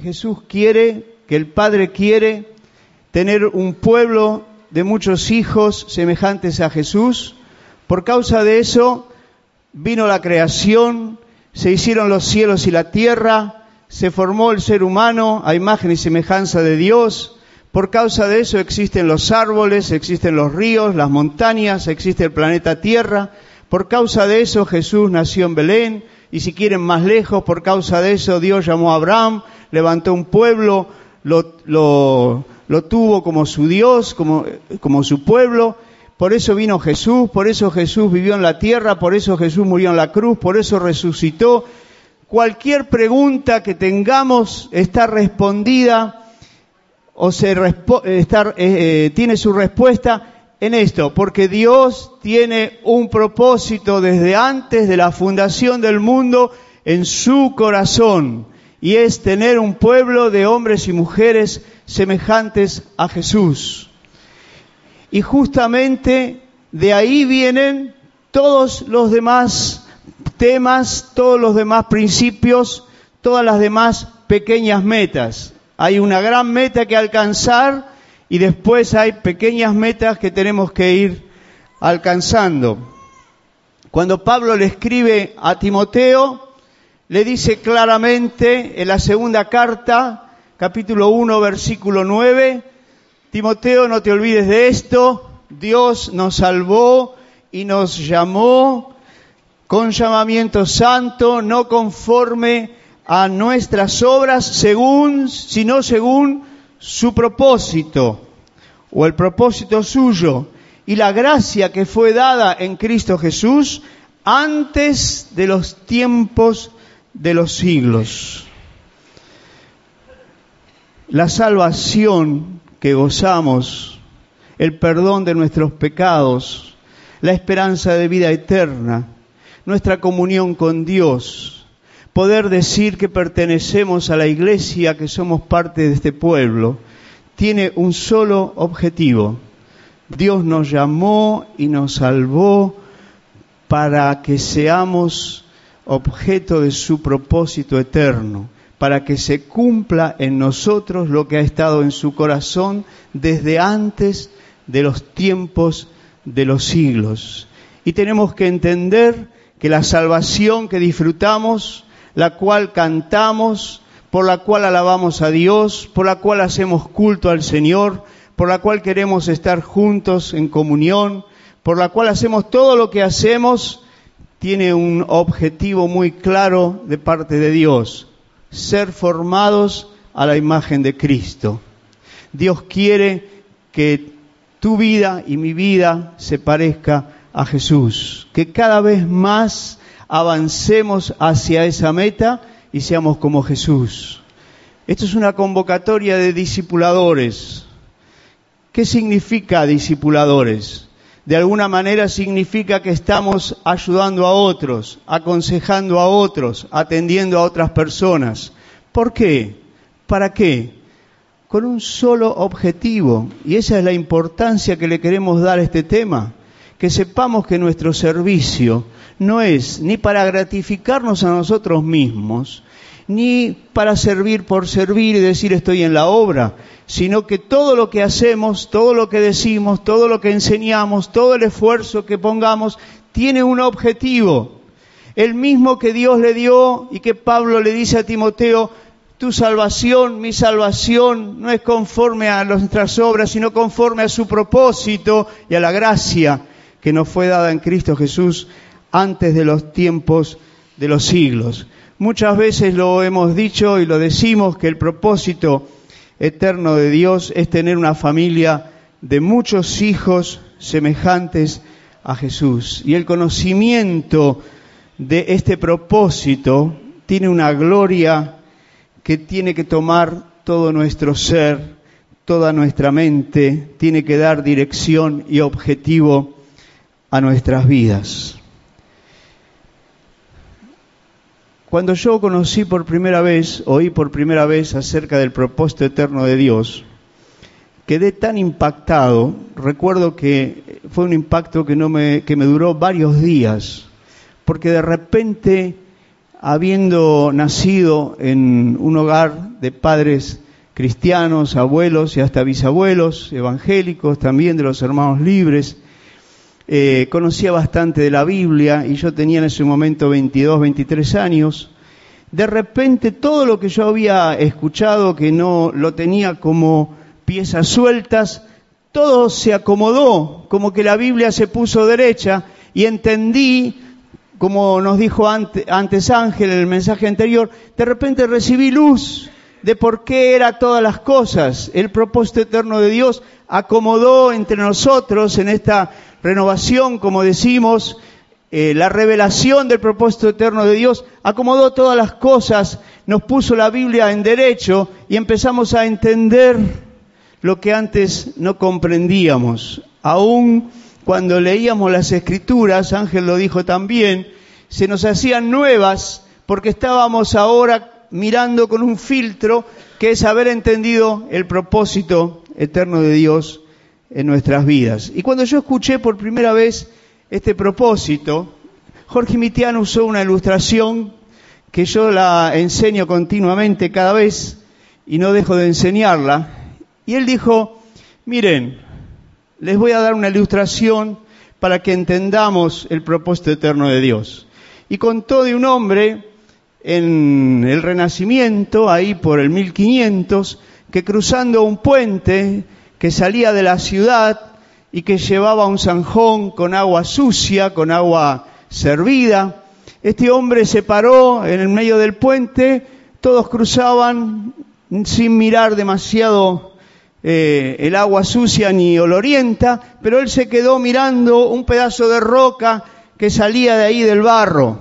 Jesús quiere, que el Padre quiere tener un pueblo de muchos hijos semejantes a Jesús. Por causa de eso vino la creación, se hicieron los cielos y la tierra, se formó el ser humano a imagen y semejanza de Dios. Por causa de eso existen los árboles, existen los ríos, las montañas, existe el planeta Tierra. Por causa de eso Jesús nació en Belén, y si quieren más lejos, por causa de eso Dios llamó a Abraham, levantó un pueblo, lo tuvo como su Dios, como su pueblo. Por eso vino Jesús, por eso Jesús vivió en la tierra, por eso Jesús murió en la cruz, por eso resucitó. Cualquier pregunta que tengamos está respondida o tiene su respuesta en esto, porque Dios tiene un propósito desde antes de la fundación del mundo en su corazón, y es tener un pueblo de hombres y mujeres semejantes a Jesús. Y justamente de ahí vienen todos los demás temas, todos los demás principios, todas las demás pequeñas metas. Hay una gran meta que alcanzar y después hay pequeñas metas que tenemos que ir alcanzando. Cuando Pablo le escribe a Timoteo, le dice claramente en la segunda carta, capítulo 1, versículo 9, Timoteo, no te olvides de esto, Dios nos salvó y nos llamó con llamamiento santo, no conforme a nuestras obras, sino según su propósito, o el propósito suyo, y la gracia que fue dada en Cristo Jesús antes de los tiempos de los siglos. La salvación que gozamos, el perdón de nuestros pecados, la esperanza de vida eterna, nuestra comunión con Dios, poder decir que pertenecemos a la iglesia, que somos parte de este pueblo, tiene un solo objetivo. Dios nos llamó y nos salvó para que seamos objeto de su propósito eterno, para que se cumpla en nosotros lo que ha estado en su corazón desde antes de los tiempos de los siglos. Y tenemos que entender que la salvación que disfrutamos, la cual cantamos, por la cual alabamos a Dios, por la cual hacemos culto al Señor, por la cual queremos estar juntos en comunión, por la cual hacemos todo lo que hacemos, tiene un objetivo muy claro de parte de Dios: ser formados a la imagen de Cristo. Dios quiere que tu vida y mi vida se parezca a Jesús, que cada vez más avancemos hacia esa meta y seamos como Jesús. Esto es una convocatoria de discipuladores. ¿Qué significa discipuladores? De alguna manera significa que estamos ayudando a otros, aconsejando a otros, atendiendo a otras personas. ¿Por qué? ¿Para qué? Con un solo objetivo, y esa es la importancia que le queremos dar a este tema, que sepamos que nuestro servicio no es ni para gratificarnos a nosotros mismos, ni para servir por servir y decir estoy en la obra, sino que todo lo que hacemos, todo lo que decimos, todo lo que enseñamos, todo el esfuerzo que pongamos, tiene un objetivo, el mismo que Dios le dio y que Pablo le dice a Timoteo: tu salvación, mi salvación, no es conforme a nuestras obras, sino conforme a su propósito y a la gracia que nos fue dada en Cristo Jesús antes de los tiempos de los siglos. Muchas veces lo hemos dicho y lo decimos, que el propósito eterno de Dios es tener una familia de muchos hijos semejantes a Jesús. Y el conocimiento de este propósito tiene una gloria que tiene que tomar todo nuestro ser, toda nuestra mente, tiene que dar dirección y objetivo a nuestras vidas. Cuando yo oí por primera vez acerca del propósito eterno de Dios, quedé tan impactado. Recuerdo que fue un impacto que me duró varios días, porque de repente habiendo nacido en un hogar de padres cristianos, abuelos y hasta bisabuelos, evangélicos, también de los Hermanos Libres, conocía bastante de la Biblia y yo tenía en ese momento 22, 23 años. De repente todo lo que yo había escuchado, que no lo tenía como piezas sueltas, todo se acomodó, como que la Biblia se puso derecha y entendí, como nos dijo antes Ángel en el mensaje anterior, de repente recibí luz de por qué era todas las cosas. El propósito eterno de Dios acomodó entre nosotros en esta renovación, como decimos, la revelación del propósito eterno de Dios acomodó todas las cosas, nos puso la Biblia en derecho y empezamos a entender lo que antes no comprendíamos. Aún cuando leíamos las Escrituras, Ángel lo dijo también, se nos hacían nuevas porque estábamos ahora mirando con un filtro que es haber entendido el propósito eterno de Dios en nuestras vidas. Y cuando yo escuché por primera vez este propósito, Jorge Mitiano usó una ilustración que yo la enseño continuamente cada vez y no dejo de enseñarla. Y él dijo, miren, les voy a dar una ilustración para que entendamos el propósito eterno de Dios. Y contó de un hombre en el Renacimiento, ahí por el 1500, que cruzando un puente que salía de la ciudad y que llevaba un zanjón con agua sucia, con agua servida. Este hombre se paró en el medio del puente, todos cruzaban sin mirar demasiado el agua sucia ni olorienta, pero él se quedó mirando un pedazo de roca que salía de ahí del barro.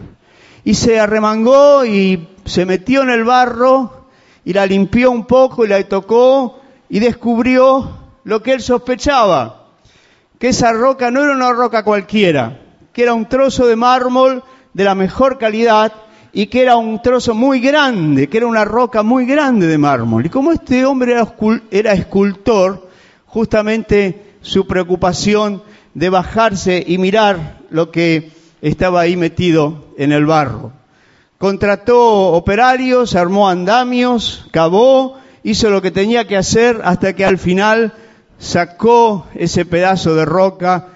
Y se arremangó y se metió en el barro y la limpió un poco y la tocó y descubrió lo que él sospechaba, que esa roca no era una roca cualquiera, que era un trozo de mármol de la mejor calidad y que era un trozo muy grande, que era una roca muy grande de mármol. Y como este hombre era escultor, justamente su preocupación de bajarse y mirar lo que estaba ahí metido en el barro. Contrató operarios, armó andamios, cavó, hizo lo que tenía que hacer hasta que al final sacó ese pedazo de roca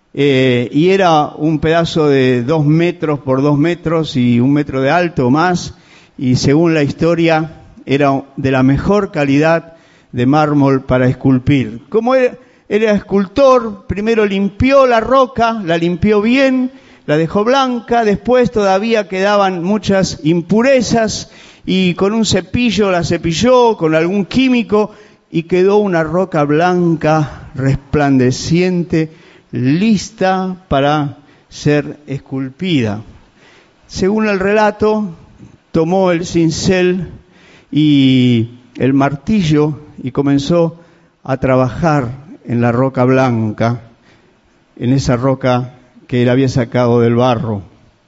y era un pedazo de 2 metros por 2 metros y 1 metro de alto o más, y según la historia era de la mejor calidad de mármol para esculpir. Como era escultor, primero limpió la roca, la limpió bien, la dejó blanca, después todavía quedaban muchas impurezas y con un cepillo la cepilló, con algún químico, y quedó una roca blanca, resplandeciente, lista para ser esculpida. Según el relato, tomó el cincel y el martillo y comenzó a trabajar en la roca blanca, en esa roca que él había sacado del barro.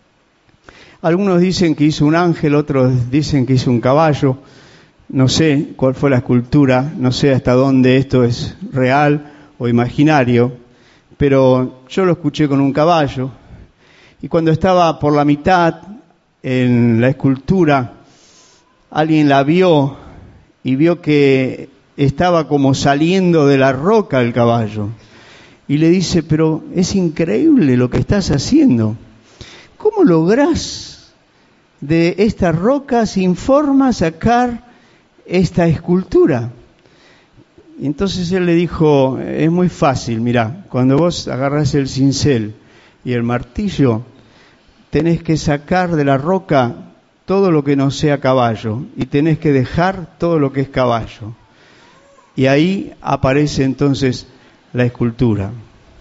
Algunos dicen que hizo un ángel, otros dicen que hizo un caballo. No sé cuál fue la escultura, no sé hasta dónde esto es real o imaginario, pero yo lo escuché con un caballo. Y cuando estaba por la mitad en la escultura, alguien la vio y vio que estaba como saliendo de la roca el caballo. Y le dice, pero es increíble lo que estás haciendo. ¿Cómo lográs de esta roca sin forma sacar esta escultura? Y entonces él le dijo, es muy fácil, mirá, cuando vos agarrás el cincel y el martillo, tenés que sacar de la roca todo lo que no sea caballo y tenés que dejar todo lo que es caballo. Y ahí aparece entonces la escultura.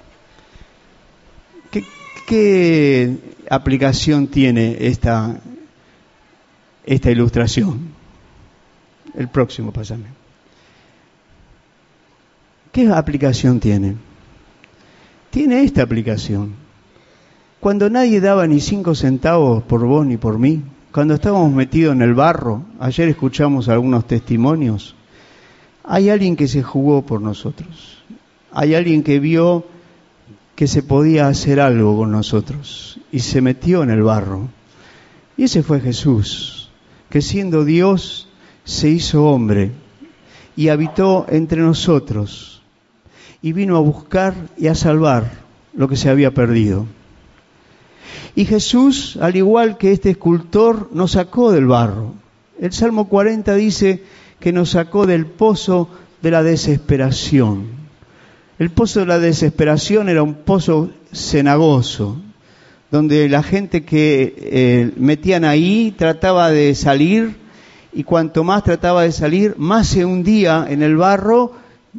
¿Qué aplicación tiene esta ilustración? El próximo, pásame. ¿Qué aplicación tiene? Tiene esta aplicación. Cuando nadie daba ni 5 centavos por vos ni por mí, cuando estábamos metidos en el barro, ayer escuchamos algunos testimonios, hay alguien que se jugó por nosotros. Hay alguien que vio que se podía hacer algo con nosotros y se metió en el barro. Y ese fue Jesús, que siendo Dios se hizo hombre y habitó entre nosotros y vino a buscar y a salvar lo que se había perdido. Y Jesús, al igual que este escultor, nos sacó del barro. El Salmo 40 dice que nos sacó del pozo de la desesperación. El pozo de la desesperación era un pozo cenagoso, donde la gente que metían ahí trataba de salir, y cuanto más trataba de salir, más se hundía en el barro,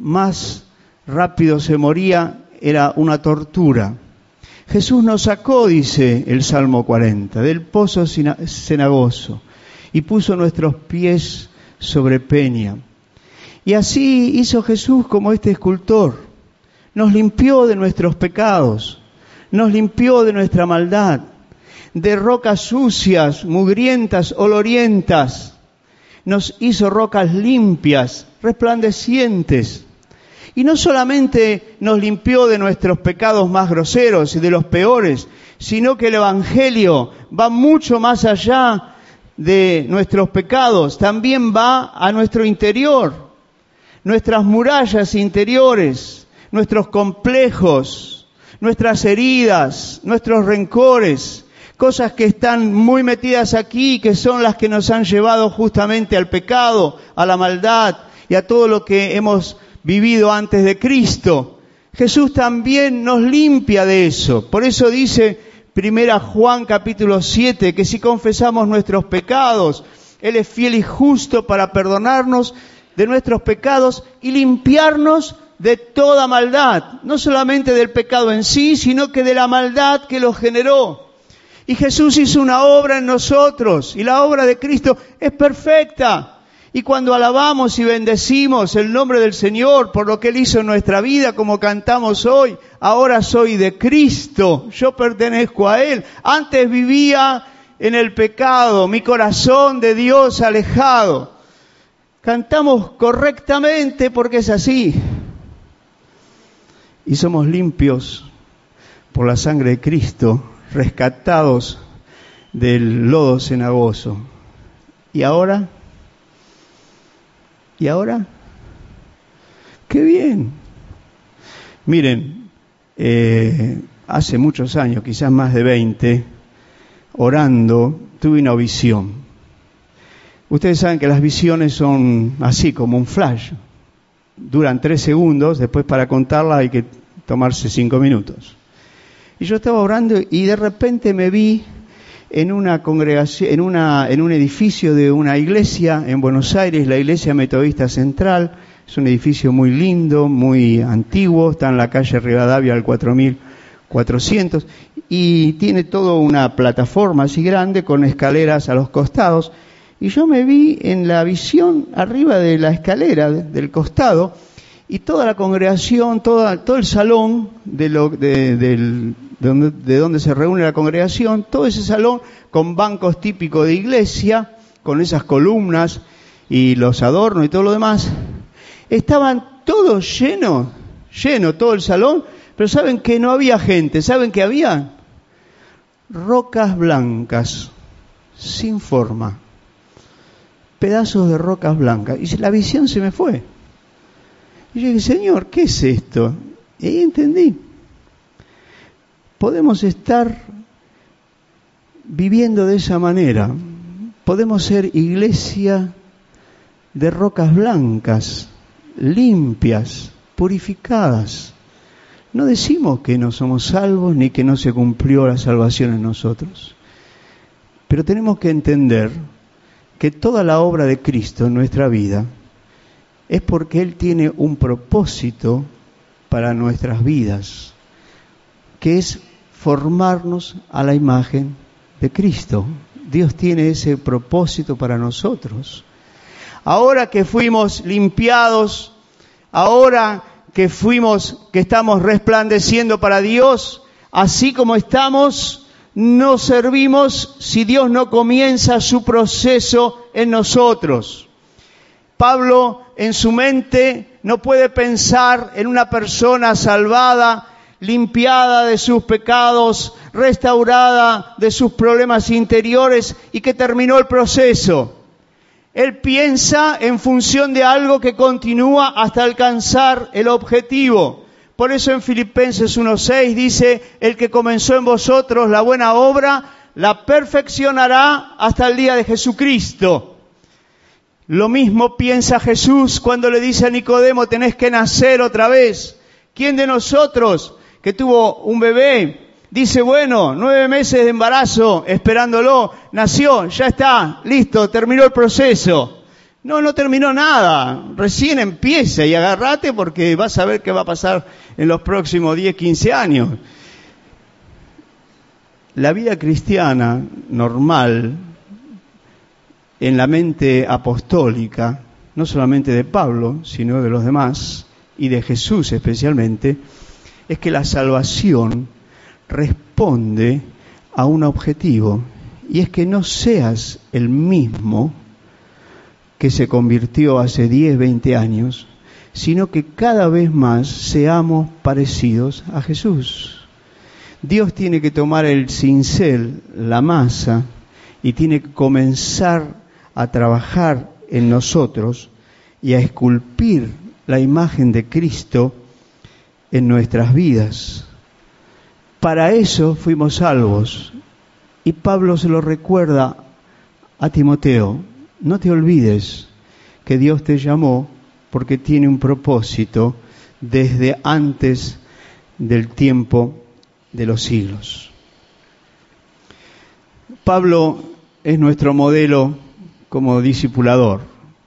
más rápido se moría, era una tortura. Jesús nos sacó, dice el Salmo 40, del pozo cenagoso y puso nuestros pies sobre peña. Y así hizo Jesús como este escultor. Nos limpió de nuestros pecados, nos limpió de nuestra maldad, de rocas sucias, mugrientas, olorientas. Nos hizo rocas limpias, resplandecientes. Y no solamente nos limpió de nuestros pecados más groseros y de los peores, sino que el Evangelio va mucho más allá de nuestros pecados, también va a nuestro interior, nuestras murallas interiores, nuestros complejos, nuestras heridas, nuestros rencores, cosas que están muy metidas aquí, que son las que nos han llevado justamente al pecado, a la maldad y a todo lo que hemos vivido antes de Cristo. Jesús también nos limpia de eso. Por eso dice 1 Juan capítulo 7, que si confesamos nuestros pecados, Él es fiel y justo para perdonarnos de nuestros pecados y limpiarnos de toda maldad. No solamente del pecado en sí, sino que de la maldad que lo generó. Y Jesús hizo una obra en nosotros, y la obra de Cristo es perfecta. Y cuando alabamos y bendecimos el nombre del Señor por lo que Él hizo en nuestra vida, como cantamos hoy, ahora soy de Cristo, yo pertenezco a Él. Antes vivía en el pecado, mi corazón de Dios alejado. Cantamos correctamente porque es así. Y somos limpios por la sangre de Cristo, rescatados del lodo cenagoso. ¿Y ahora? ¿Y ahora? ¡Qué bien! Miren, hace muchos años, quizás más de 20, orando, tuve una visión. Ustedes saben que las visiones son así, como un flash. Duran 3 segundos, después para contarlas hay que tomarse 5 minutos. Y yo estaba orando y de repente me vi en una congregación, en un edificio de una iglesia en Buenos Aires, la Iglesia Metodista Central. Es un edificio muy lindo, muy antiguo, está en la calle Rivadavia al 4400 y tiene toda una plataforma así grande con escaleras a los costados. Y yo me vi en la visión arriba de la escalera del costado y toda la congregación, todo el salón de donde se reúne la congregación, todo ese salón con bancos típicos de iglesia, con esas columnas y los adornos y todo lo demás, estaban todos lleno todo el salón, pero ¿saben que no había gente? ¿Saben que había? Rocas blancas, sin forma, pedazos de rocas blancas, y la visión se me fue. Y yo dije, Señor, ¿qué es esto? Y ahí entendí. Podemos estar viviendo de esa manera. Podemos ser iglesia de rocas blancas, limpias, purificadas. No decimos que no somos salvos ni que no se cumplió la salvación en nosotros. Pero tenemos que entender que toda la obra de Cristo en nuestra vida es porque Él tiene un propósito para nuestras vidas, que es formarnos a la imagen de Cristo. Dios tiene ese propósito para nosotros. Ahora que fuimos limpiados, ahora que estamos resplandeciendo para Dios, así como estamos, no servimos si Dios no comienza su proceso en nosotros. Pablo en su mente no puede pensar en una persona salvada, limpiada de sus pecados, restaurada de sus problemas interiores y que terminó el proceso. Él piensa en función de algo que continúa hasta alcanzar el objetivo. Por eso en Filipenses 1:6 dice, el que comenzó en vosotros la buena obra, la perfeccionará hasta el día de Jesucristo. Lo mismo piensa Jesús cuando le dice a Nicodemo, tenés que nacer otra vez. ¿Quién de nosotros que tuvo un bebé dice, bueno, 9 meses de embarazo esperándolo, nació, ya está, listo, terminó el proceso? No terminó nada, recién empieza y agárrate porque vas a ver qué va a pasar en los próximos 10, 15 años. La vida cristiana normal, en la mente apostólica, no solamente de Pablo, sino de los demás, y de Jesús especialmente, es que la salvación responde a un objetivo, y es que no seas el mismo que se convirtió hace 10, 20 años, sino que cada vez más seamos parecidos a Jesús. Dios tiene que tomar el cincel, la masa, y tiene que comenzar a trabajar en nosotros y a esculpir la imagen de Cristo en nuestras vidas. Para eso fuimos salvos. Y Pablo se lo recuerda a Timoteo. No te olvides que Dios te llamó porque tiene un propósito desde antes del tiempo de los siglos. Pablo es nuestro modelo como discipulador.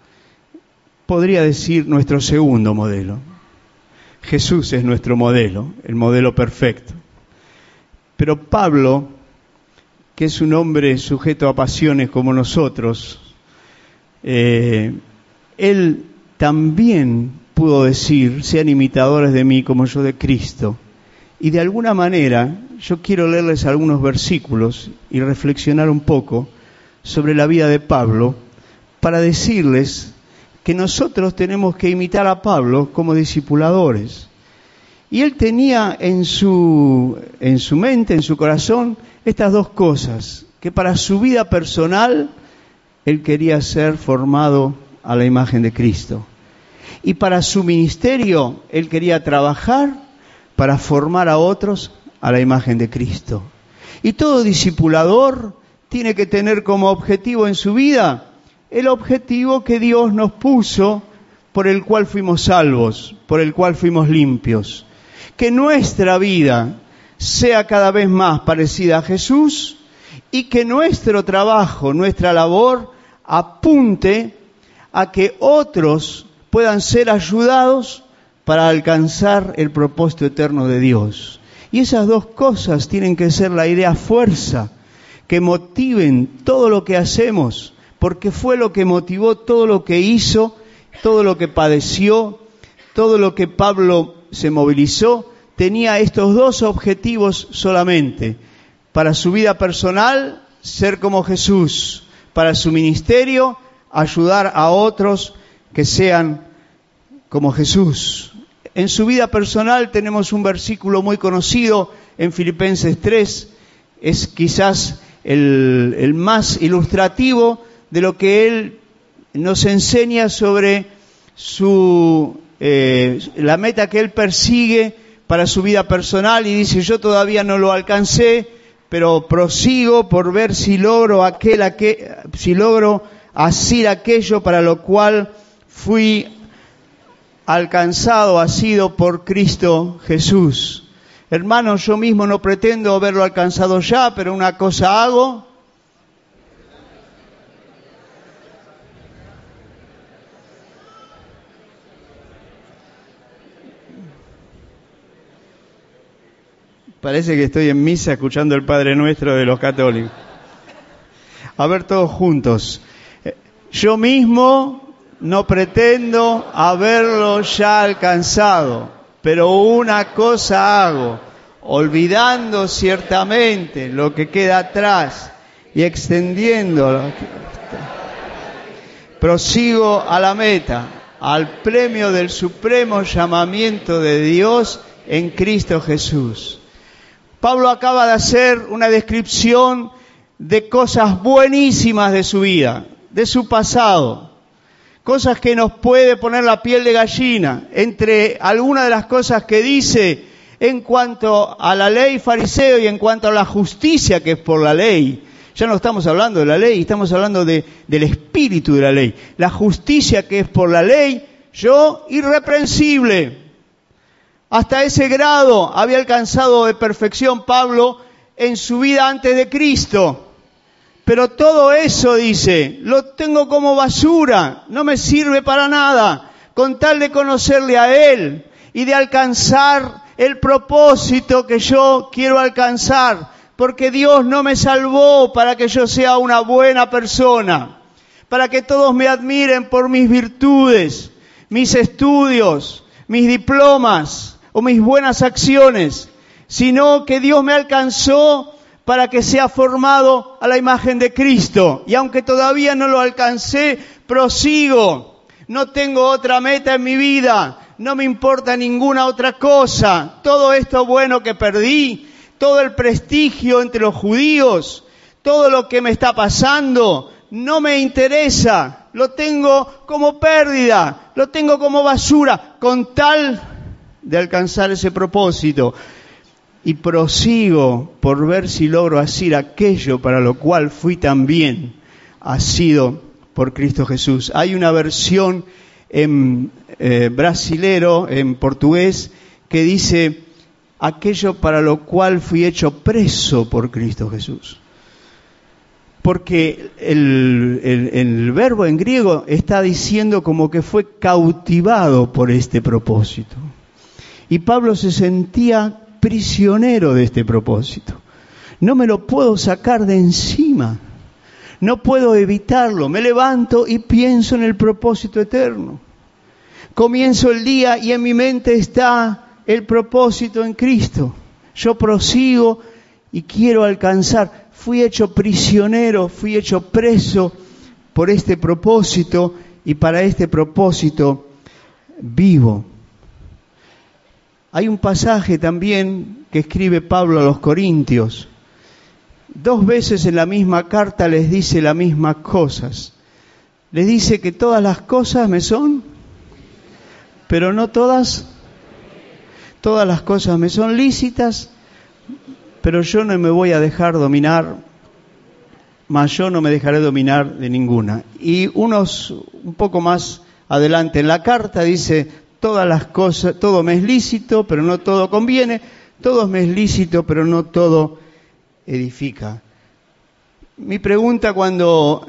Podría decir nuestro segundo modelo. Jesús es nuestro modelo, el modelo perfecto. Pero Pablo, que es un hombre sujeto a pasiones como nosotros, él también pudo decir, sean imitadores de mí como yo de Cristo. Y de alguna manera, yo quiero leerles algunos versículos y reflexionar un poco sobre la vida de Pablo para decirles que nosotros tenemos que imitar a Pablo como discipuladores. Y él tenía en su mente, en su corazón, estas dos cosas, que para su vida personal él quería ser formado a la imagen de Cristo. Y para su ministerio él quería trabajar para formar a otros a la imagen de Cristo. Y todo discipulador tiene que tener como objetivo en su vida el objetivo que Dios nos puso, por el cual fuimos salvos, por el cual fuimos limpios. Que nuestra vida sea cada vez más parecida a Jesús y que nuestro trabajo, nuestra labor, apunte a que otros puedan ser ayudados para alcanzar el propósito eterno de Dios. Y esas dos cosas tienen que ser la idea fuerza, que motiven todo lo que hacemos, porque fue lo que motivó todo lo que hizo, todo lo que padeció, todo lo que Pablo se movilizó, tenía estos dos objetivos solamente. Para su vida personal, ser como Jesús. Para su ministerio, ayudar a otros que sean como Jesús. En su vida personal tenemos un versículo muy conocido en Filipenses 3, es quizás el más ilustrativo de lo que él nos enseña sobre la meta que él persigue para su vida personal, y dice, yo todavía no lo alcancé, pero prosigo por ver si logro asir aquello para lo cual fui alcanzado, asido por Cristo Jesús. Hermanos, yo mismo no pretendo haberlo alcanzado ya, pero una cosa hago. Parece que estoy en misa escuchando el Padre Nuestro de los católicos. A ver, todos juntos. Yo mismo no pretendo haberlo ya alcanzado, pero una cosa hago, olvidando ciertamente lo que queda atrás y extendiendo lo que prosigo a la meta, al premio del supremo llamamiento de Dios en Cristo Jesús. Pablo acaba de hacer una descripción de cosas buenísimas de su vida, de su pasado, cosas que nos puede poner la piel de gallina. Entre algunas de las cosas que dice en cuanto a la ley fariseo y en cuanto a la justicia que es por la ley. Ya no estamos hablando de la ley, estamos hablando del espíritu de la ley. La justicia que es por la ley, yo irreprensible. Hasta ese grado había alcanzado de perfección Pablo en su vida antes de Cristo. Pero todo eso, dice, lo tengo como basura, no me sirve para nada, con tal de conocerle a Él y de alcanzar el propósito que yo quiero alcanzar. Porque Dios no me salvó para que yo sea una buena persona, para que todos me admiren por mis virtudes, mis estudios, mis diplomas o mis buenas acciones, sino que Dios me alcanzó para que sea formado a la imagen de Cristo. Y aunque todavía no lo alcancé, prosigo. No tengo otra meta en mi vida, no me importa ninguna otra cosa. Todo esto bueno que perdí, todo el prestigio entre los judíos, todo lo que me está pasando, no me interesa, lo tengo como pérdida, lo tengo como basura, con tal de alcanzar ese propósito. Y prosigo por ver si logro hacer aquello para lo cual fui también asido por Cristo Jesús. Hay una versión en brasilero, en portugués, que dice: aquello para lo cual fui hecho preso por Cristo Jesús. Porque el verbo en griego está diciendo como que fue cautivado por este propósito. Y Pablo se sentía prisionero de este propósito. No me lo puedo sacar de encima. No puedo evitarlo. Me levanto y pienso en el propósito eterno. Comienzo el día y en mi mente está el propósito en Cristo. Yo prosigo y quiero alcanzar. Fui hecho prisionero, fui hecho preso por este propósito y para este propósito vivo. Hay un pasaje también que escribe Pablo a los Corintios. 2 veces en la misma carta les dice las mismas cosas. Les dice que todas las cosas me son, pero no todas. Todas las cosas me son lícitas, pero yo no me voy a dejar dominar, mas yo no me dejaré dominar de ninguna. Y un poco más adelante en la carta dice: todas las cosas, todo me es lícito, pero no todo conviene, todo me es lícito, pero no todo edifica. Mi pregunta cuando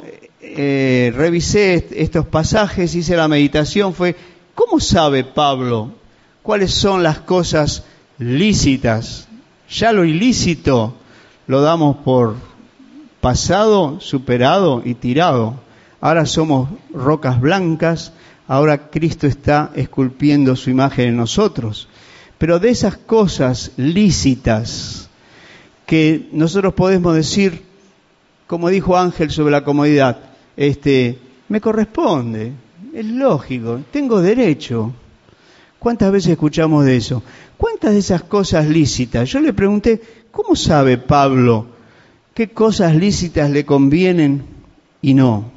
revisé estos pasajes, hice la meditación, fue: ¿cómo sabe Pablo cuáles son las cosas lícitas? Ya lo ilícito lo damos por pasado, superado y tirado. Ahora somos rocas blancas, ahora Cristo está esculpiendo su imagen en nosotros. Pero de esas cosas lícitas que nosotros podemos decir, como dijo Ángel sobre la comodidad, me corresponde, es lógico, tengo derecho. ¿Cuántas veces escuchamos de eso? ¿Cuántas de esas cosas lícitas? Yo le pregunté: ¿cómo sabe Pablo qué cosas lícitas le convienen y no?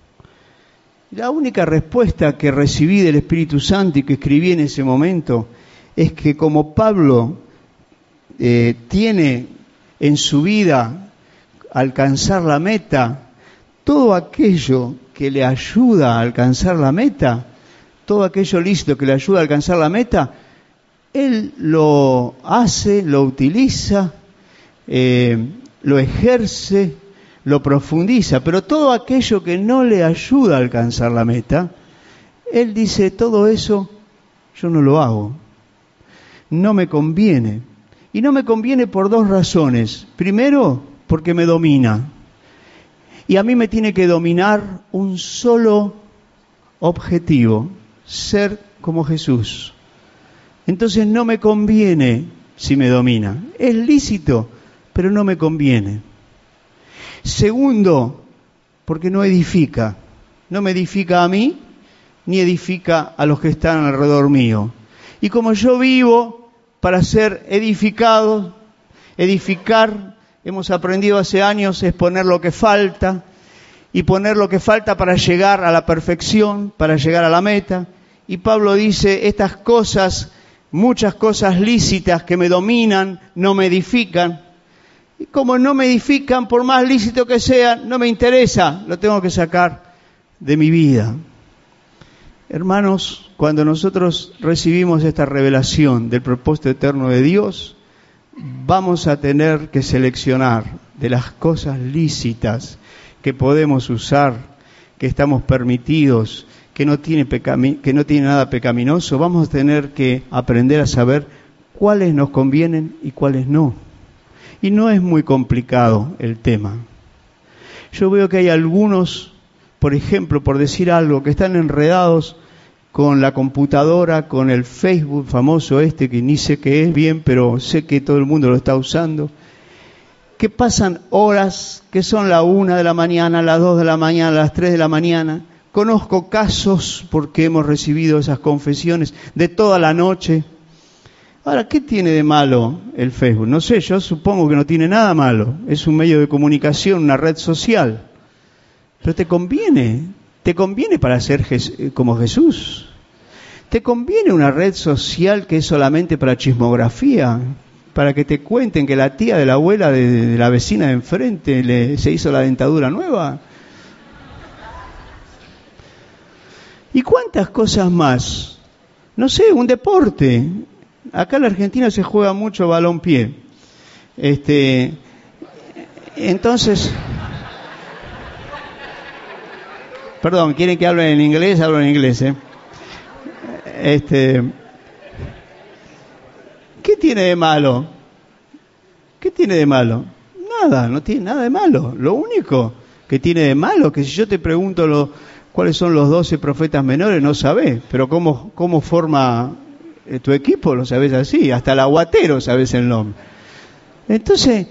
La única respuesta que recibí del Espíritu Santo y que escribí en ese momento es que como Pablo tiene en su vida alcanzar la meta, todo aquello que le ayuda a alcanzar la meta, todo aquello lícito que le ayuda a alcanzar la meta, él lo hace, lo utiliza, lo ejerce, lo profundiza, pero todo aquello que no le ayuda a alcanzar la meta, él dice: todo eso yo no lo hago, no me conviene. Y no me conviene por 2 razones. Primero, porque me domina. Y a mí me tiene que dominar un solo objetivo: ser como Jesús. Entonces no me conviene si me domina. Es lícito, pero no me conviene. Segundo, porque no edifica. No me edifica a mí, ni edifica a los que están alrededor mío. Y como yo vivo para ser edificados. Edificar, hemos aprendido hace años, es poner lo que falta, y poner lo que falta para llegar a la perfección, para llegar a la meta. Y Pablo dice, estas cosas, muchas cosas lícitas que me dominan, no me edifican. Y como no me edifican, por más lícito que sea, no me interesa, lo tengo que sacar de mi vida. Hermanos, cuando nosotros recibimos esta revelación del propósito eterno de Dios, vamos a tener que seleccionar de las cosas lícitas que podemos usar, que estamos permitidos, que no tiene nada pecaminoso. Vamos a tener que aprender a saber cuáles nos convienen y cuáles no. Y no es muy complicado el tema. Yo veo que hay algunos, por ejemplo, por decir algo, que están enredados con la computadora, con el Facebook famoso que ni sé qué es bien, pero sé que todo el mundo lo está usando, que pasan horas, que son la 1 de la mañana, las 2 de la mañana, las 3 de la mañana. Conozco casos, porque hemos recibido esas confesiones, de toda la noche. Ahora, ¿qué tiene de malo el Facebook? No sé, yo supongo que no tiene nada malo. Es un medio de comunicación, una red social. Pero te conviene para ser como Jesús. Te conviene una red social que es solamente para chismografía, para que te cuenten que la tía de la abuela de la vecina de enfrente se hizo la dentadura nueva. ¿Y cuántas cosas más? No sé, un deporte. Acá en la Argentina se juega mucho balompié. Entonces, perdón, ¿quieren que hable en inglés? Hablo en inglés, ¿Qué tiene de malo? ¿Qué tiene de malo? Nada, no tiene nada de malo. Lo único que tiene de malo, que si yo te pregunto cuáles son los 12 profetas menores, no sabés, pero cómo forma tu equipo, lo sabés así, hasta el aguatero sabés el nombre. Entonces,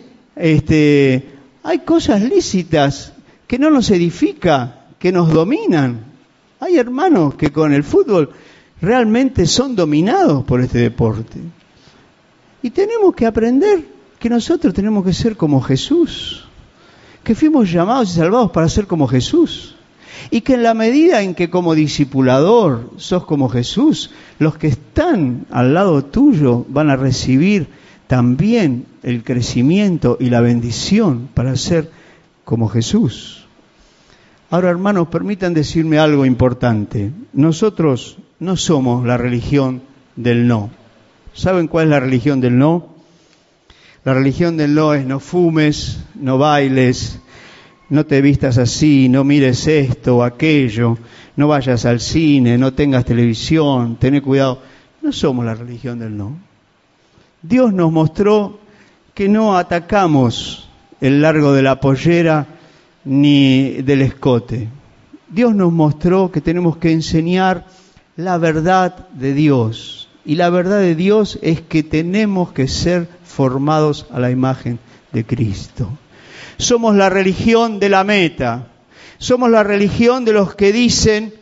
hay cosas lícitas que no nos edifica, que nos dominan. Hay hermanos que con el fútbol realmente son dominados por este deporte. Y tenemos que aprender que nosotros tenemos que ser como Jesús, que fuimos llamados y salvados para ser como Jesús. Y que en la medida en que como discipulador sos como Jesús, los que están al lado tuyo van a recibir también el crecimiento y la bendición para ser como Jesús. Ahora, hermanos, permitan decirme algo importante. Nosotros no somos la religión del no. ¿Saben cuál es la religión del no? La religión del no es: no fumes, no bailes, no te vistas así, no mires esto o aquello, no vayas al cine, no tengas televisión, tené cuidado. No somos la religión del no. Dios nos mostró que no atacamos el largo de la pollera ni del escote. Dios nos mostró que tenemos que enseñar la verdad de Dios. Y la verdad de Dios es que tenemos que ser formados a la imagen de Cristo. Somos la religión de la meta. Somos la religión de los que dicen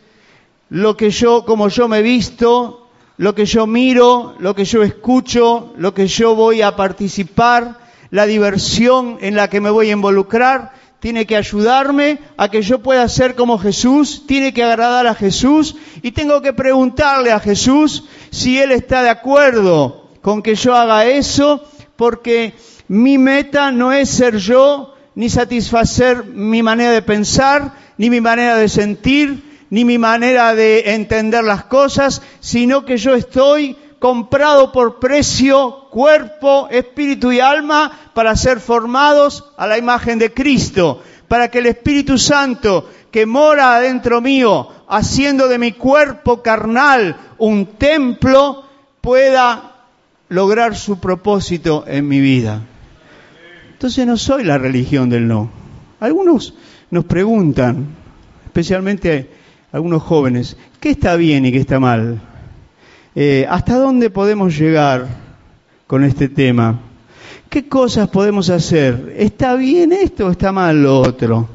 como yo me visto, lo que yo miro, lo que yo escucho, lo que yo voy a participar, la diversión en la que me voy a involucrar, tiene que ayudarme a que yo pueda ser como Jesús, tiene que agradar a Jesús, y tengo que preguntarle a Jesús si Él está de acuerdo con que yo haga eso, porque mi meta no es ser yo, ni satisfacer mi manera de pensar, ni mi manera de sentir, ni mi manera de entender las cosas, sino que yo estoy comprado por precio, cuerpo, espíritu y alma, para ser formados a la imagen de Cristo, para que el Espíritu Santo que mora adentro mío, haciendo de mi cuerpo carnal un templo, pueda lograr su propósito en mi vida. Entonces no soy la religión del no. Algunos nos preguntan, especialmente algunos jóvenes, ¿qué está bien y qué está mal? ¿Hasta dónde podemos llegar con este tema? ¿Qué cosas podemos hacer? ¿Está bien esto o está mal lo otro?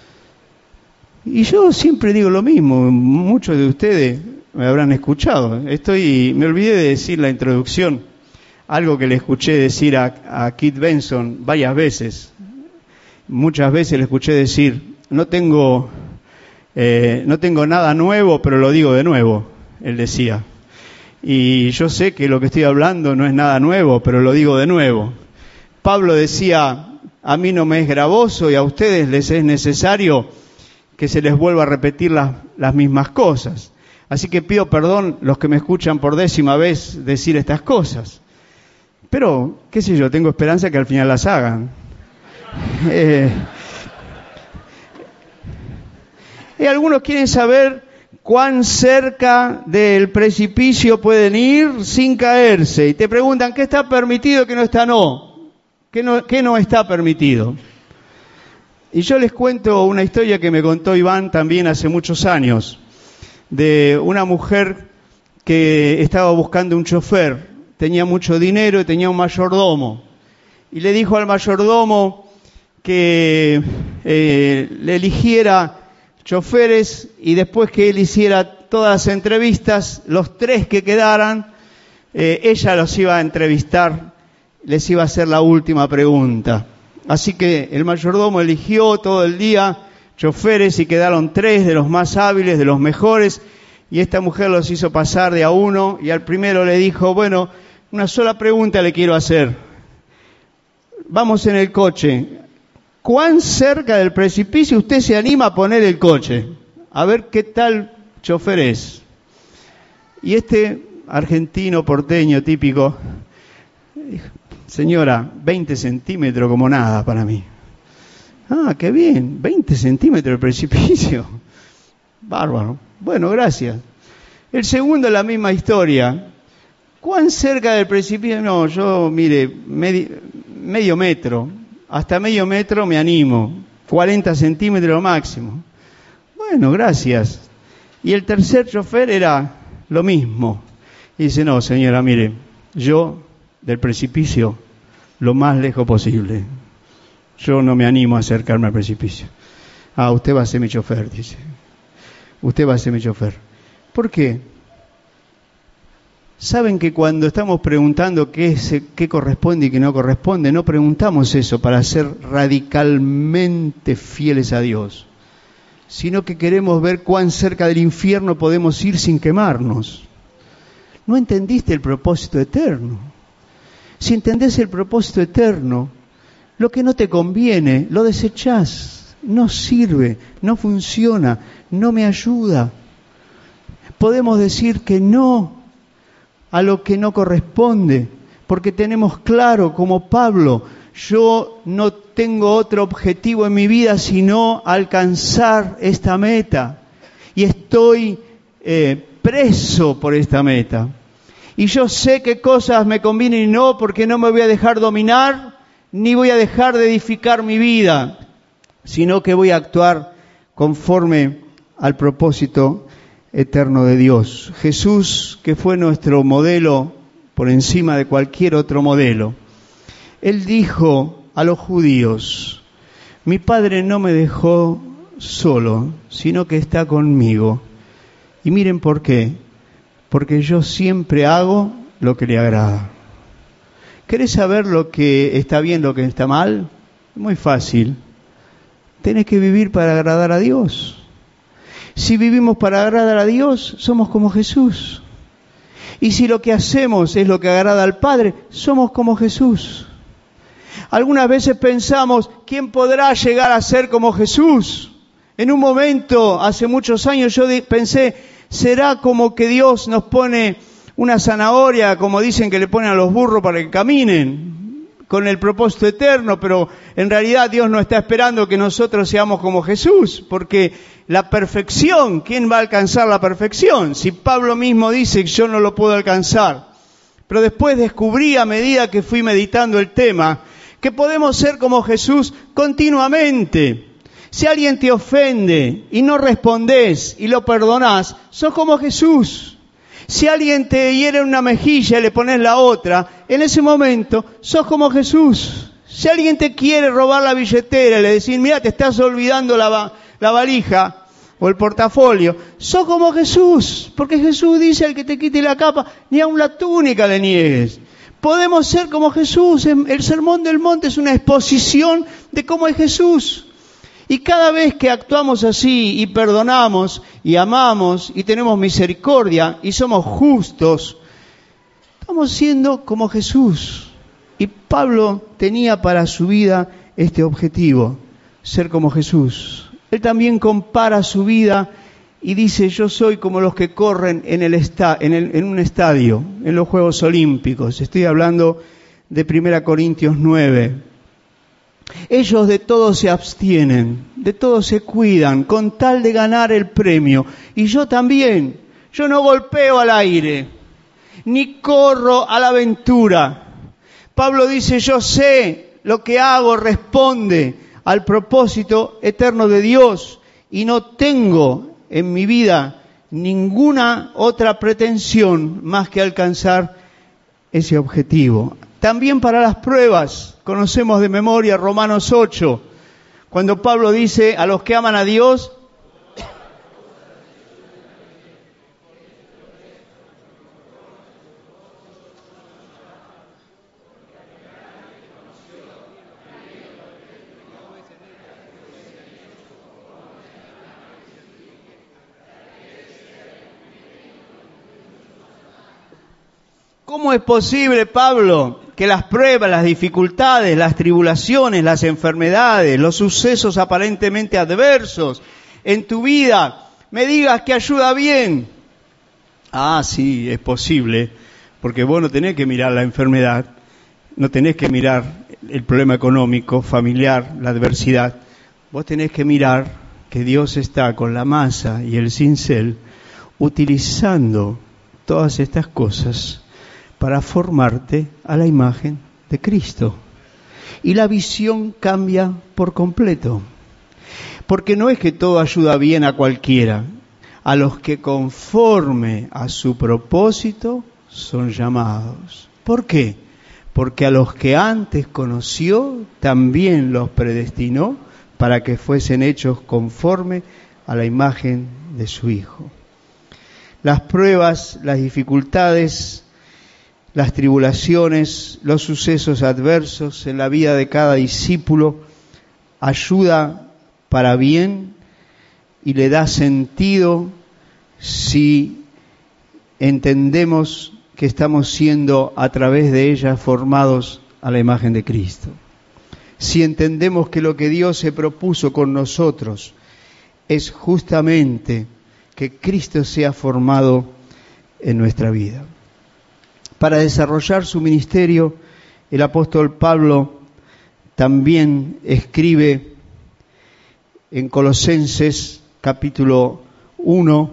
Y yo siempre digo lo mismo, muchos de ustedes me habrán escuchado. Me olvidé de decir la introducción. algo que le escuché decir a Keith Benson varias veces. Muchas veces le escuché decir, no tengo nada nuevo, pero lo digo de nuevo, él decía. Y yo sé que lo que estoy hablando no es nada nuevo, pero lo digo de nuevo. Pablo decía, a mí no me es gravoso y a ustedes les es necesario que se les vuelva a repetir las mismas cosas. Así que pido perdón los que me escuchan por 10ª vez decir estas cosas. Pero, qué sé yo, tengo esperanza que al final las hagan. Y algunos quieren saber cuán cerca del precipicio pueden ir sin caerse. Y te preguntan, ¿qué está permitido y qué no está ¿Qué no está permitido? Y yo les cuento una historia que me contó Iván también hace muchos años, de una mujer que estaba buscando un chofer, tenía mucho dinero y tenía un mayordomo. Y le dijo al mayordomo que le eligiera choferes y después que él hiciera todas las entrevistas, los 3 que quedaran, ella los iba a entrevistar, les iba a hacer la última pregunta. Así que el mayordomo eligió todo el día choferes y quedaron 3 de los más hábiles, de los mejores, y esta mujer los hizo pasar de a uno y al primero le dijo, bueno, una sola pregunta le quiero hacer. Vamos en el coche. ¿Cuán cerca del precipicio usted se anima a poner el coche? A ver qué tal chofer es. Y este argentino porteño típico dijo, señora, 20 centímetros como nada para mí. Ah, qué bien, 20 centímetros del precipicio. Bárbaro. Bueno, gracias. El segundo, la misma historia. ¿Cuán cerca del precipicio? No, yo, mire, medio metro. Hasta medio metro me animo. 40 centímetros lo máximo. Bueno, gracias. Y el tercer chofer era lo mismo. Y dice, no, señora, mire, yo del precipicio lo más lejos posible. Yo no me animo a acercarme al precipicio. Ah, usted va a ser mi chofer, dice. Usted va a ser mi chofer. ¿Por qué? Saben que cuando estamos preguntando qué corresponde y qué no corresponde, no preguntamos eso para ser radicalmente fieles a Dios, sino que queremos ver cuán cerca del infierno podemos ir sin quemarnos. No entendiste el propósito eterno. Si entendés el propósito eterno, lo que no te conviene, lo desechás. No sirve, no funciona, no me ayuda. Podemos decir que no a lo que no corresponde, porque tenemos claro, como Pablo, yo no tengo otro objetivo en mi vida sino alcanzar esta meta. Y estoy preso por esta meta. Y yo sé qué cosas me convienen y no, porque no me voy a dejar dominar, ni voy a dejar de edificar mi vida, sino que voy a actuar conforme al propósito eterno de Dios. Jesús, que fue nuestro modelo por encima de cualquier otro modelo, Él dijo a los judíos, mi Padre no me dejó solo, sino que está conmigo. Y miren por qué. Porque yo siempre hago lo que le agrada. ¿Querés saber lo que está bien, lo que está mal? Muy fácil. Tenés que vivir para agradar a Dios. Si vivimos para agradar a Dios, somos como Jesús. Y si lo que hacemos es lo que agrada al Padre, somos como Jesús. Algunas veces pensamos, ¿quién podrá llegar a ser como Jesús? En un momento, hace muchos años, yo pensé, ¿será como que Dios nos pone una zanahoria, como dicen que le ponen a los burros para que caminen, con el propósito eterno? Pero en realidad Dios no está esperando que nosotros seamos como Jesús, porque la perfección, ¿quién va a alcanzar la perfección? Si Pablo mismo dice que yo no lo puedo alcanzar. Pero después descubrí, a medida que fui meditando el tema, que podemos ser como Jesús continuamente. Si alguien te ofende y no respondés y lo perdonás, sos como Jesús. Si alguien te hiere en una mejilla y le pones la otra, en ese momento sos como Jesús. Si alguien te quiere robar la billetera y le decís, mira, te estás olvidando la valija o el portafolio, sos como Jesús. Porque Jesús dice, al que te quite la capa, ni aun la túnica le niegues. Podemos ser como Jesús. El Sermón del Monte es una exposición de cómo es Jesús. Y cada vez que actuamos así y perdonamos y amamos y tenemos misericordia y somos justos, estamos siendo como Jesús. Y Pablo tenía para su vida este objetivo, ser como Jesús. Él también compara su vida y dice, yo soy como los que corren en un estadio, en los Juegos Olímpicos. Estoy hablando de 1 Corintios 9. Ellos de todo se abstienen, de todo se cuidan, con tal de ganar el premio. Y yo también, yo no golpeo al aire, ni corro a la aventura. Pablo dice, yo sé lo que hago responde al propósito eterno de Dios y no tengo en mi vida ninguna otra pretensión más que alcanzar ese objetivo. También para las pruebas, conocemos de memoria Romanos 8, cuando Pablo dice, a los que aman a Dios, ¿cómo es posible, Pablo, que las pruebas, las dificultades, las tribulaciones, las enfermedades, los sucesos aparentemente adversos en tu vida me digas que ayuda bien? Ah, sí, es posible, porque vos no tenés que mirar la enfermedad, no tenés que mirar el problema económico, familiar, la adversidad. Vos tenés que mirar que Dios está con la masa y el cincel utilizando todas estas cosas para formarte a la imagen de Cristo. Y la visión cambia por completo. Porque no es que todo ayuda bien a cualquiera. A los que conforme a su propósito son llamados. ¿Por qué? Porque a los que antes conoció, también los predestinó para que fuesen hechos conforme a la imagen de su Hijo. Las pruebas, las dificultades, las tribulaciones, los sucesos adversos en la vida de cada discípulo ayuda para bien y le da sentido si entendemos que estamos siendo a través de ellas formados a la imagen de Cristo. Si entendemos que lo que Dios se propuso con nosotros es justamente que Cristo sea formado en nuestra vida. Para desarrollar su ministerio, el apóstol Pablo también escribe en Colosenses capítulo 1,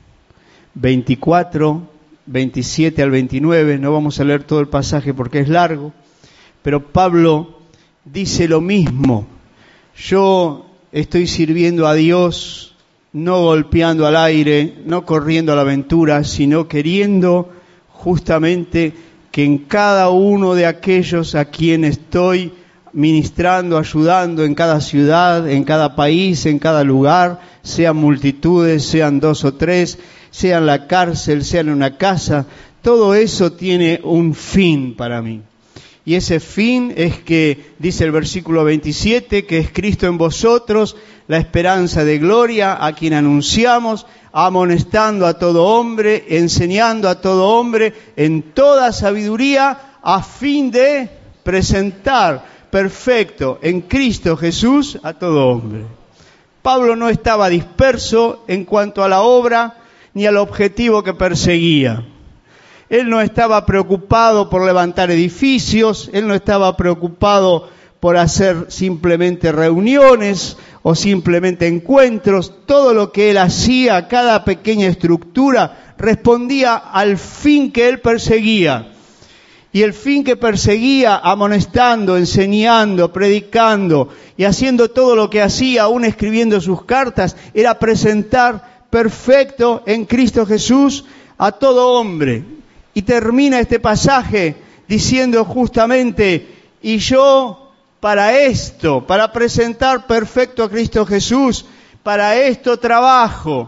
24, 27 al 29. No vamos a leer todo el pasaje porque es largo, pero Pablo dice lo mismo. Yo estoy sirviendo a Dios, no golpeando al aire, no corriendo a la aventura, sino queriendo justamente que en cada uno de aquellos a quien estoy ministrando, ayudando en cada ciudad, en cada país, en cada lugar, sean multitudes, sean 2 o 3, sea en la cárcel, sea en una casa, todo eso tiene un fin para mí. Y ese fin es que, dice el versículo 27, que es Cristo en vosotros, la esperanza de gloria, a quien anunciamos, amonestando a todo hombre, enseñando a todo hombre en toda sabiduría, a fin de presentar perfecto en Cristo Jesús a todo hombre. Pablo no estaba disperso en cuanto a la obra ni al objetivo que perseguía. Él no estaba preocupado por levantar edificios, él no estaba preocupado por hacer simplemente reuniones o simplemente encuentros. Todo lo que él hacía, cada pequeña estructura, respondía al fin que él perseguía. Y el fin que perseguía, amonestando, enseñando, predicando y haciendo todo lo que hacía, aún escribiendo sus cartas, era presentar perfecto en Cristo Jesús a todo hombre. Y termina este pasaje diciendo justamente, y yo para esto, para presentar perfecto a Cristo Jesús, para esto trabajo.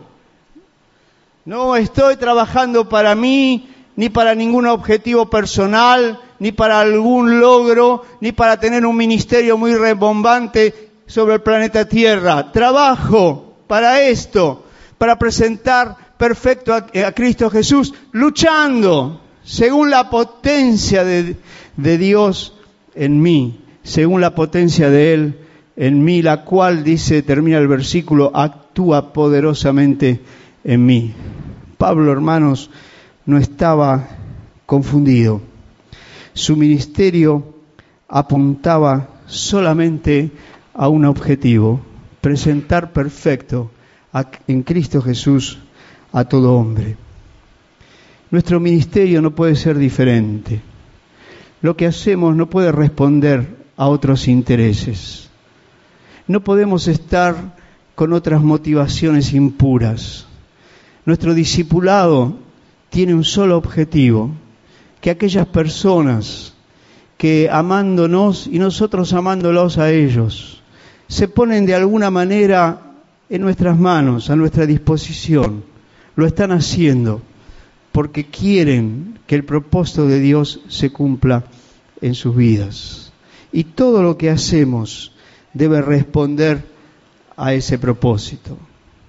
No estoy trabajando para mí, ni para ningún objetivo personal, ni para algún logro, ni para tener un ministerio muy rembombante sobre el planeta Tierra. Trabajo para esto, para presentar perfecto a Cristo Jesús, luchando según la potencia de Dios en mí, según la potencia de Él en mí, la cual, dice, termina el versículo, actúa poderosamente en mí. Pablo, hermanos, no estaba confundido. Su ministerio apuntaba solamente a un objetivo: presentar perfecto en Cristo Jesús a todo hombre. Nuestro ministerio no puede ser diferente. Lo que hacemos no puede responder a otros intereses. No podemos estar con otras motivaciones impuras. Nuestro discipulado tiene un solo objetivo: que aquellas personas que, amándonos y nosotros amándolos a ellos, se ponen de alguna manera en nuestras manos, a nuestra disposición, lo están haciendo porque quieren que el propósito de Dios se cumpla en sus vidas. Y todo lo que hacemos debe responder a ese propósito.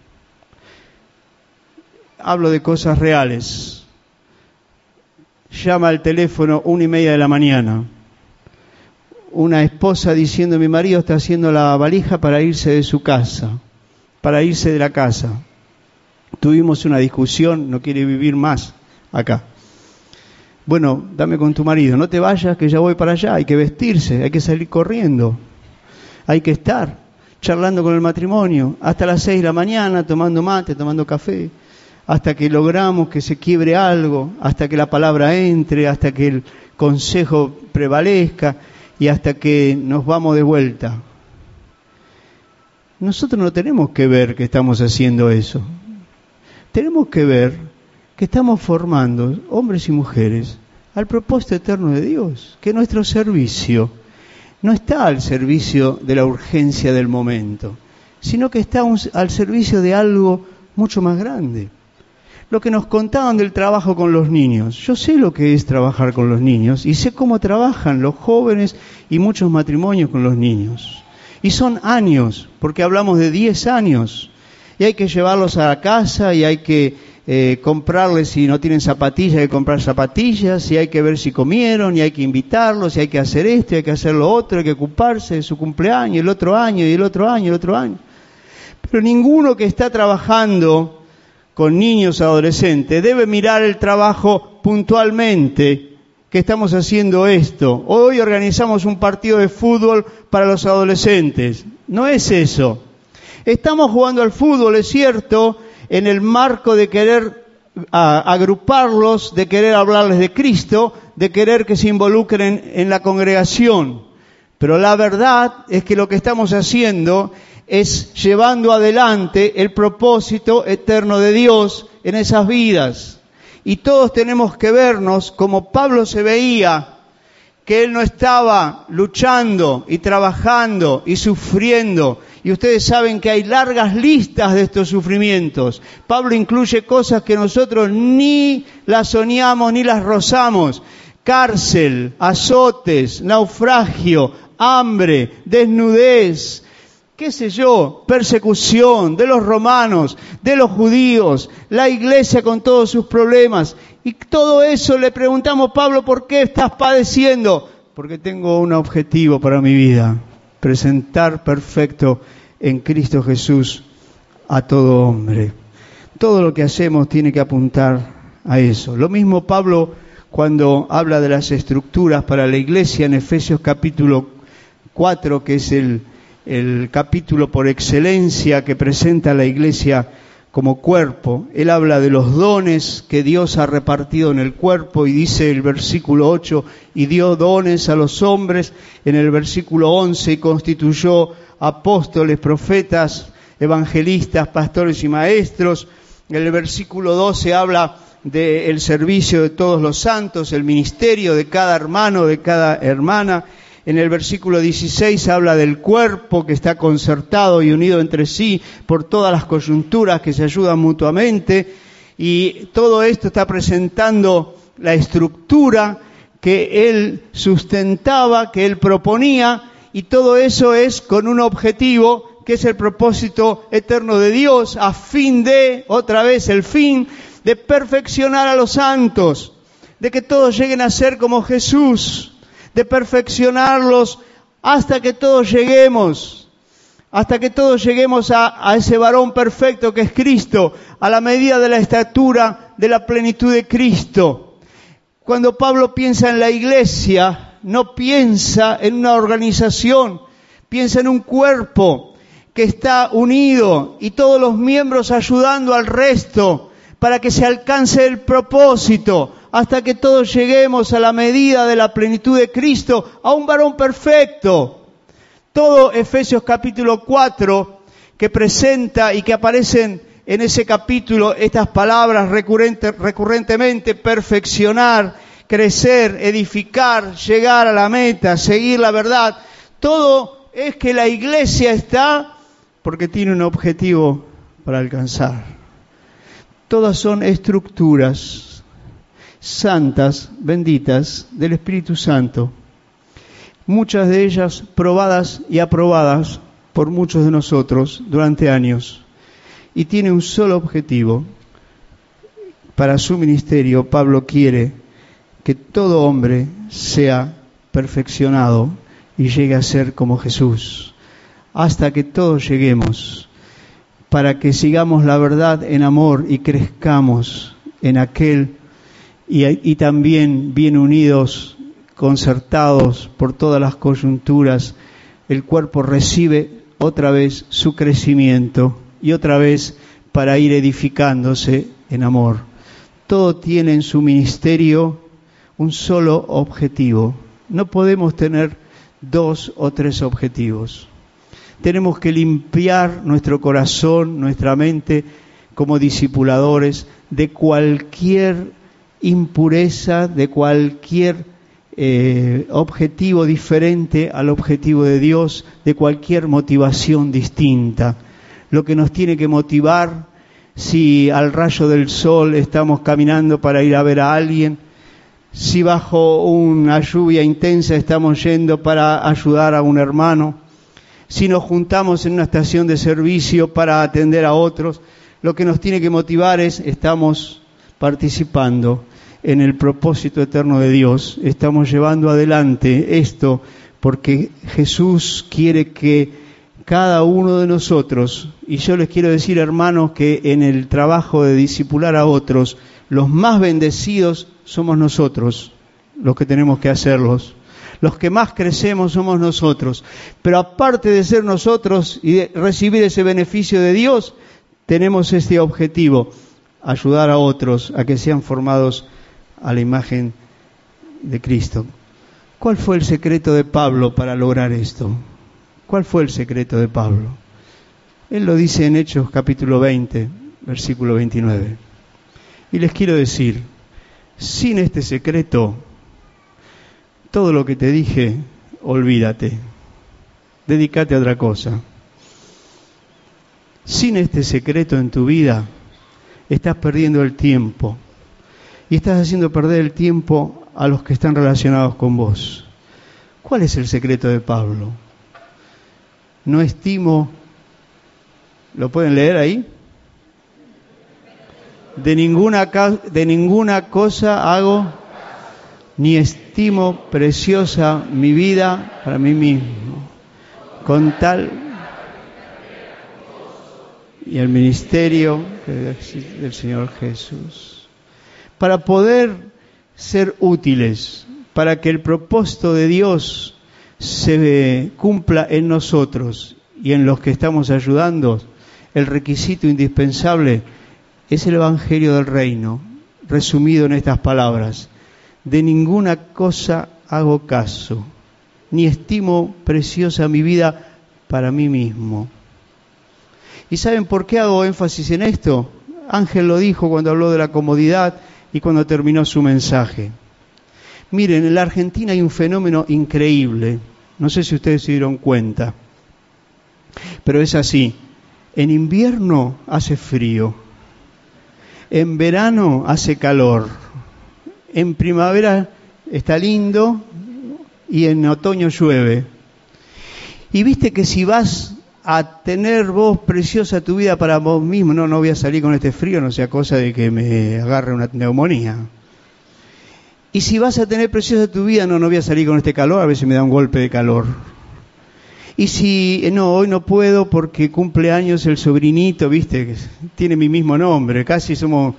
Hablo de cosas reales. Llama al teléfono 1:30 de la mañana. Una esposa diciendo: mi marido está haciendo la valija para irse de su casa, para irse de la casa. Tuvimos una discusión, no quiere vivir más acá. Bueno, dame con tu marido, no te vayas que ya voy para allá. Hay que vestirse, hay que salir corriendo, hay que estar charlando con el matrimonio hasta las 6 de la mañana, tomando mate, tomando café, hasta que logramos que se quiebre algo, hasta que la palabra entre, hasta que el consejo prevalezca y hasta que nos vamos de vuelta. Nosotros no tenemos que ver que estamos haciendo eso. Tenemos que ver que estamos formando hombres y mujeres al propósito eterno de Dios, que nuestro servicio no está al servicio de la urgencia del momento, sino que está al servicio de algo mucho más grande. Lo que nos contaban del trabajo con los niños, yo sé lo que es trabajar con los niños y sé cómo trabajan los jóvenes y muchos matrimonios con los niños. Y son años, porque hablamos de 10 años, y hay que llevarlos a la casa y hay que comprarles, si no tienen zapatillas, hay que comprar zapatillas, y hay que ver si comieron, y hay que invitarlos, y hay que hacer esto, y hay que hacer lo otro, hay que ocuparse de su cumpleaños, el otro año, y el otro año, y el otro año. Pero ninguno que está trabajando con niños adolescentes debe mirar el trabajo puntualmente, que estamos haciendo esto. Hoy organizamos un partido de fútbol para los adolescentes. No es eso. Estamos jugando al fútbol, es cierto, en el marco de querer agruparlos, de querer hablarles de Cristo, de querer que se involucren en la congregación. Pero la verdad es que lo que estamos haciendo es llevando adelante el propósito eterno de Dios en esas vidas. Y todos tenemos que vernos como Pablo se veía, que él no estaba luchando y trabajando y sufriendo. Y ustedes saben que hay largas listas de estos sufrimientos. Pablo incluye cosas que nosotros ni las soñamos ni las rozamos. Cárcel, azotes, naufragio, hambre, desnudez, qué sé yo, persecución de los romanos, de los judíos, la iglesia con todos sus problemas. Y todo eso le preguntamos: Pablo, ¿por qué estás padeciendo? Porque tengo un objetivo para mi vida: presentar perfecto en Cristo Jesús a todo hombre. Todo lo que hacemos tiene que apuntar a eso. Lo mismo Pablo cuando habla de las estructuras para la iglesia en Efesios capítulo 4, que es el capítulo por excelencia que presenta a la iglesia como cuerpo. Él habla de los dones que Dios ha repartido en el cuerpo y dice el versículo 8, y dio dones a los hombres, en el versículo 11, y constituyó apóstoles, profetas, evangelistas, pastores y maestros. En el versículo 12 habla del servicio de todos los santos, el ministerio de cada hermano, de cada hermana. En el versículo 16 habla del cuerpo que está concertado y unido entre sí por todas las coyunturas que se ayudan mutuamente. Y todo esto está presentando la estructura que él sustentaba, que él proponía, y todo eso es con un objetivo, que es el propósito eterno de Dios, a fin de, otra vez el fin, de perfeccionar a los santos, de que todos lleguen a ser como Jesús, de perfeccionarlos hasta que todos lleguemos a ese varón perfecto que es Cristo, a la medida de la estatura de la plenitud de Cristo. Cuando Pablo piensa en la iglesia, no piensa en una organización, piensa en un cuerpo que está unido y todos los miembros ayudando al resto para que se alcance el propósito, hasta que todos lleguemos a la medida de la plenitud de Cristo, a un varón perfecto. Todo Efesios capítulo 4, que presenta y que aparecen en ese capítulo estas palabras recurrentemente: perfeccionar, crecer, edificar, llegar a la meta, seguir la verdad. Todo es que la iglesia está porque tiene un objetivo para alcanzar. Todas son estructuras santas, benditas, del Espíritu Santo. Muchas de ellas probadas y aprobadas por muchos de nosotros durante años. Y tiene un solo objetivo. Para su ministerio, Pablo quiere que todo hombre sea perfeccionado y llegue a ser como Jesús, hasta que todos lleguemos, para que sigamos la verdad en amor y crezcamos en aquel y también bien unidos, concertados por todas las coyunturas, el cuerpo recibe otra vez su crecimiento y otra vez para ir edificándose en amor. Todo tiene en su ministerio un solo objetivo. No podemos tener 2 o 3 objetivos. Tenemos que limpiar nuestro corazón, nuestra mente, como discipuladores, de cualquier impureza, de cualquier objetivo diferente al objetivo de Dios, de cualquier motivación distinta. Lo que nos tiene que motivar, si al rayo del sol estamos caminando para ir a ver a alguien, si bajo una lluvia intensa estamos yendo para ayudar a un hermano, si nos juntamos en una estación de servicio para atender a otros, lo que nos tiene que motivar es: estamos participando en el propósito eterno de Dios, estamos llevando adelante esto porque Jesús quiere que cada uno de nosotros, y yo les quiero decir, hermanos, que en el trabajo de discipular a otros, los más bendecidos somos nosotros, los que tenemos que hacerlos. Los que más crecemos somos nosotros. Pero aparte de ser nosotros y de recibir ese beneficio de Dios, tenemos este objetivo: ayudar a otros a que sean formados a la imagen de Cristo. ¿Cuál fue el secreto de Pablo para lograr esto? ¿Cuál fue el secreto de Pablo? Él lo dice en Hechos capítulo 20, versículo 29. Y les quiero decir, sin este secreto, todo lo que te dije, olvídate. Dedícate a otra cosa. Sin este secreto en tu vida, estás perdiendo el tiempo. Y estás haciendo perder el tiempo a los que están relacionados con vos. ¿Cuál es el secreto de Pablo? No estimo, ¿lo pueden leer ahí? De ninguna cosa hago, ni estimo preciosa mi vida para mí mismo, con tal y el ministerio del Señor Jesús. Para poder ser útiles, para que el propósito de Dios se cumpla en nosotros y en los que estamos ayudando, el requisito indispensable es el Evangelio del Reino, resumido en estas palabras: de ninguna cosa hago caso, ni estimo preciosa mi vida para mí mismo. ¿Y saben por qué hago énfasis en esto? Ángel lo dijo cuando habló de la comodidad y cuando terminó su mensaje. Miren, en la Argentina hay un fenómeno increíble, no sé si ustedes se dieron cuenta, pero es así: en invierno hace frío, en verano hace calor, en primavera está lindo y en otoño llueve. Y viste que si vas a tener vos preciosa tu vida para vos mismo, no voy a salir con este frío, no sea cosa de que me agarre una neumonía. Y si vas a tener preciosa tu vida, no voy a salir con este calor, a veces me da un golpe de calor. Y si, hoy no puedo porque cumple años el sobrinito, viste, que tiene mi mismo nombre, casi somos...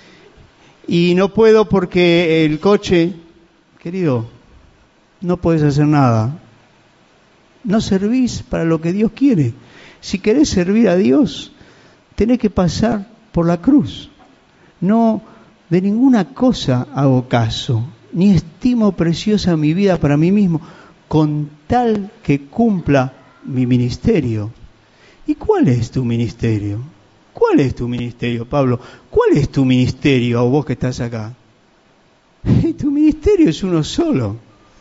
Y no puedo porque el coche, querido, no puedes hacer nada. No servís para lo que Dios quiere. Si querés servir a Dios, tenés que pasar por la cruz. No, de ninguna cosa hago caso, ni estimo preciosa mi vida para mí mismo, con tal que cumpla mi ministerio. ¿Y cuál es tu ministerio? ¿Cuál es tu ministerio, Pablo? ¿Cuál es tu ministerio, a vos que estás acá? Tu ministerio es uno solo.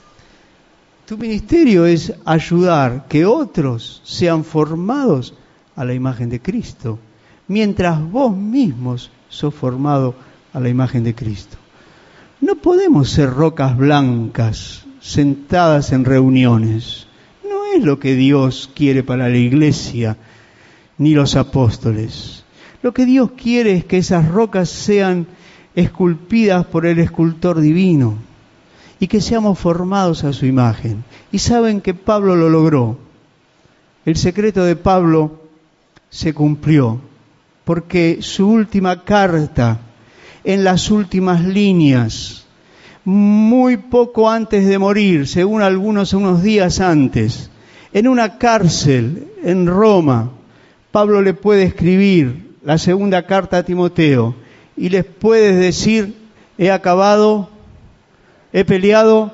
Tu ministerio es ayudar que otros sean formados a la imagen de Cristo, mientras vos mismos sos formados a la imagen de Cristo. No podemos ser rocas blancas sentadas en reuniones. No es lo que Dios quiere para la iglesia ni los apóstoles. Lo que Dios quiere es que esas rocas sean esculpidas por el escultor divino y que seamos formados a su imagen. Y saben que Pablo lo logró. El secreto de Pablo se cumplió, porque su última carta, en las últimas líneas, muy poco antes de morir, según algunos unos días antes, en una cárcel en Roma, Pablo le puede escribir la segunda carta a Timoteo y les puede decir: he acabado, he peleado,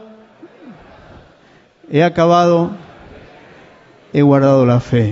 he acabado, he guardado la fe.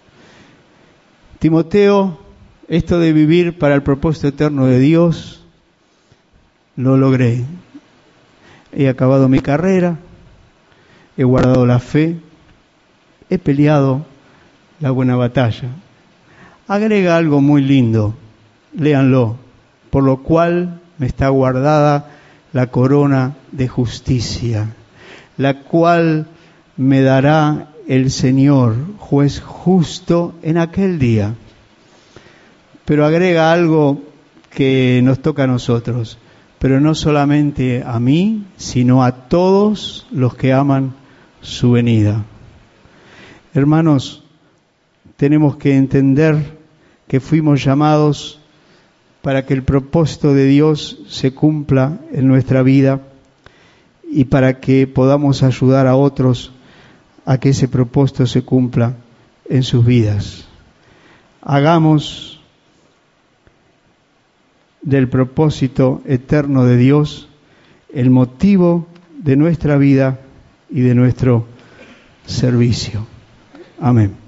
Timoteo, esto de vivir para el propósito eterno de Dios, lo logré. He acabado mi carrera, he guardado la fe, he peleado la buena batalla. Agrega algo muy lindo, léanlo, por lo cual me está guardada la corona de justicia, la cual me dará el Señor, juez justo, en aquel día. Pero agrega algo que nos toca a nosotros, pero no solamente a mí, sino a todos los que aman su venida. Hermanos, tenemos que entender que fuimos llamados para que el propósito de Dios se cumpla en nuestra vida y para que podamos ayudar a otros a que ese propósito se cumpla en sus vidas. Hagamos del propósito eterno de Dios el motivo de nuestra vida y de nuestro servicio. Amén.